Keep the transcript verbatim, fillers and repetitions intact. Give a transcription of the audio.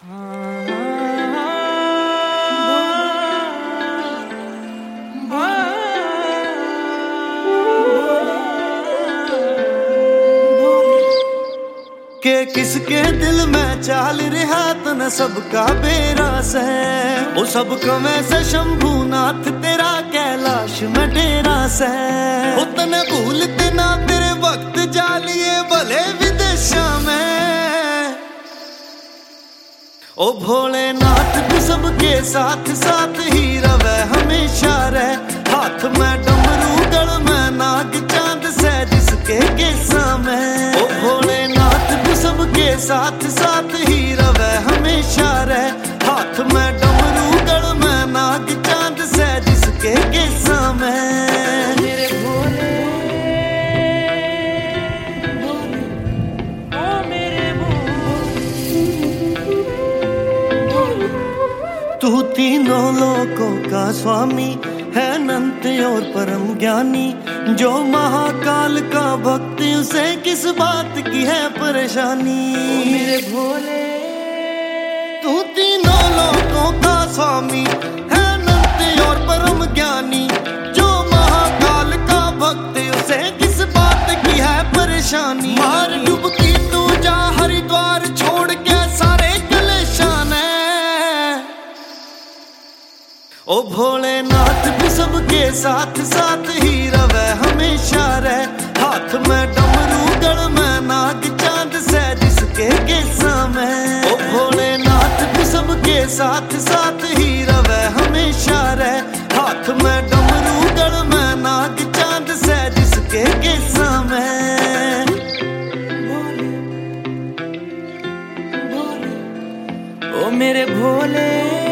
के किसके दिल में चाल रहा तो न सबका बेरास है। वो सबका वैसे शंभूनाथ तेरा कैलाश में डेरा से। वो तने भूलते ना तेरे वक्त जालिए भले विदेशा में। ओ भोलेनाथ भी सबके साथ साथ ही रवे हमेशा रहे। हाथ में डमरू गल में नाग चांद से जिसके केसा में। ओ भोलेनाथ भी सबके साथ साथ ही रवे हमेशा रहे। हाथ में डमरू गल में नाग चांद से जिसके केसा में। मेरे भोले भोले ओ मेरे भोले। तू तीनों लोकों का स्वामी है, अनंत और परम ज्ञानी। जो महाकाल का भक्त उसे किस बात की है परेशानी। ओ मेरे भोले तू तीनों लोकों का स्वामी है, अनंत और परम ज्ञानी। जो महाकाल का भक्त उसे किस बात की है परेशानी। मार डुबकी तू जा हरिद्वार छोड़ के सारे कलेशान है। ओ भोलेनाथ भी सबके साथ साथ ही रवे हमेशा रहे। हाथ में डमरू गल में नाग चांद से जिसके केसा में। ओ भोलेनाथ भी सबके साथ साथ ही रवे हमेशा रहे। हाथ में डमरू गल में नाग चांद से जिसके केसा में। भोले भोले ओ मेरे भोले।